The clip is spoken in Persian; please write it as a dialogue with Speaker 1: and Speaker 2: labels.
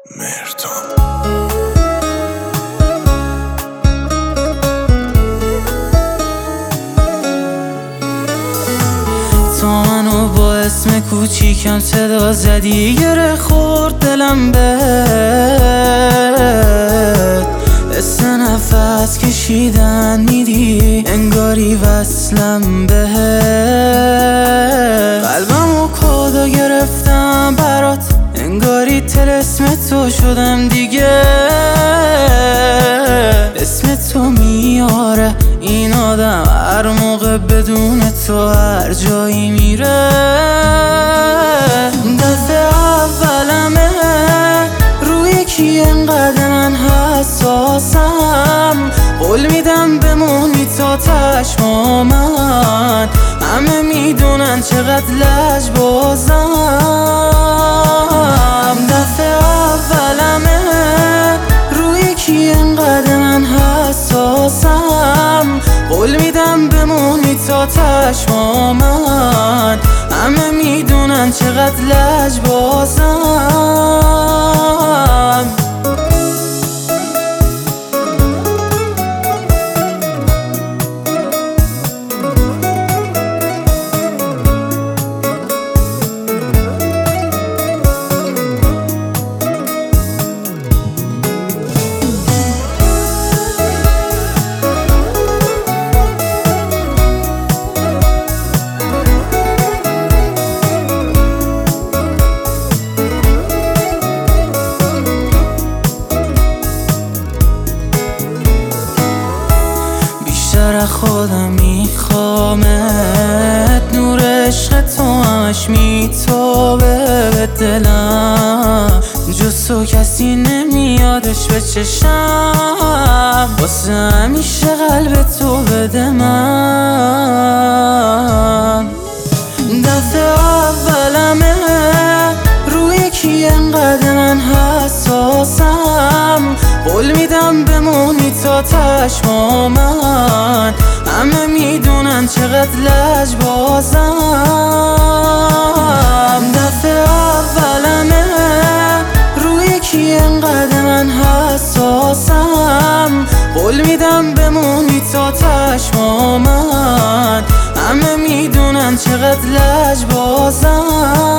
Speaker 1: مهرتام.
Speaker 2: تو منو با اسم کوچیکم صدا زدی، گره خورد دلم بهت. حس نفس کشیدن میدی، انگاری وصلم بهت. قلبمو کادا گرفتم برات، انگاری طلسم تو شدم دیگه. اسم تو میاره این آدم، هر موقع بدون تو هر جایی میره. دفعه اولمه روی کی انقدر من حساسم. قول میدم بمونی تا چشم من، همه میدونن چقدر لجبازم. دفعه اولمه روی کی انقدر من حساسم. قول میدم بمونی تا چشم من، همه میدونن چقدر لجبازم. بیشتر خودم میخوامت، نور عشق تو همش میتابه به دلم. جز تو کسی نمیادش به چشم، واسه همیشه قلب تو بده من. دفعه اولمه روی کی انقدر من حساسم. قول میدم بمونی تا چشم من، همه میدونن چقدر لجبازم. دفعه اولمه روی کی انقدر من حساسم. قول میدم بمونی تا چشم من، همه میدونن چقدر لجبازم.